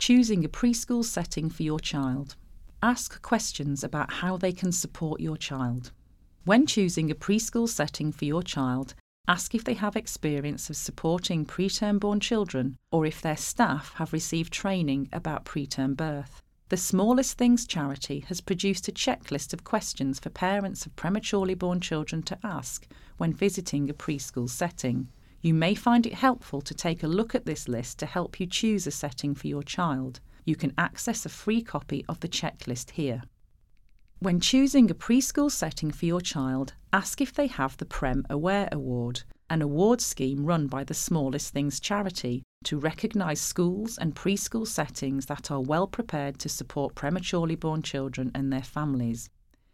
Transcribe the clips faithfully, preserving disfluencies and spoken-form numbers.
Choosing a preschool setting for your child. Ask questions about how they can support your child. When choosing a preschool setting for your child, ask if they have experience of supporting preterm-born children or if their staff have received training about preterm birth. The Smallest Things charity has produced a checklist of questions for parents of prematurely born children to ask when visiting a preschool setting. You may find it helpful to take a look at this list to help you choose a setting for your child. You can access a free copy of the checklist here. When choosing a preschool setting for your child, ask if they have the Prem Aware Award, an award scheme run by the Smallest Things charity to recognise schools and preschool settings that are well prepared to support prematurely born children and their families.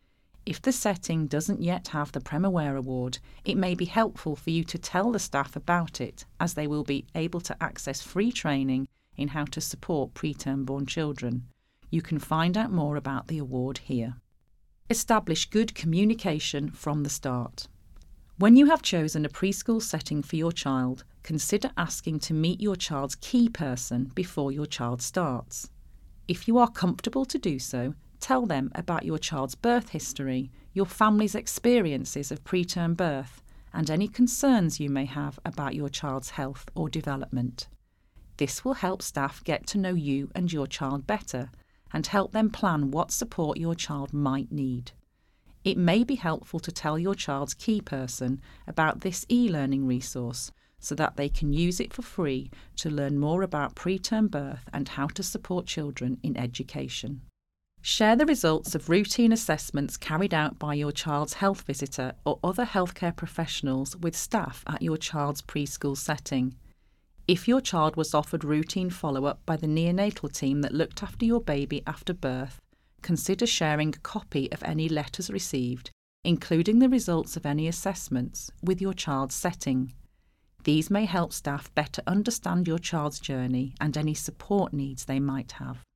If the setting doesn't yet have the Prem Aware Award, it may be helpful for you to tell the staff about it, as they will be able to access free training in how to support preterm-born children. You can find out more about the award here. Establish good communication from the start. When you have chosen a preschool setting for your child, consider asking to meet your child's key person before your child starts. If you are comfortable to do so, tell them about your child's birth history, your family's experiences of preterm birth, and any concerns you may have about your child's health or development. This will help staff get to know you and your child better and help them plan what support your child might need. It may be helpful to tell your child's key person about this e-learning resource so that they can use it for free to learn more about preterm birth and how to support children in education. Share the results of routine assessments carried out by your child's health visitor or other healthcare professionals with staff at your child's preschool setting. If your child was offered routine follow-up by the neonatal team that looked after your baby after birth, consider sharing a copy of any letters received, including the results of any assessments, with your child's setting. These may help staff better understand your child's journey and any support needs they might have.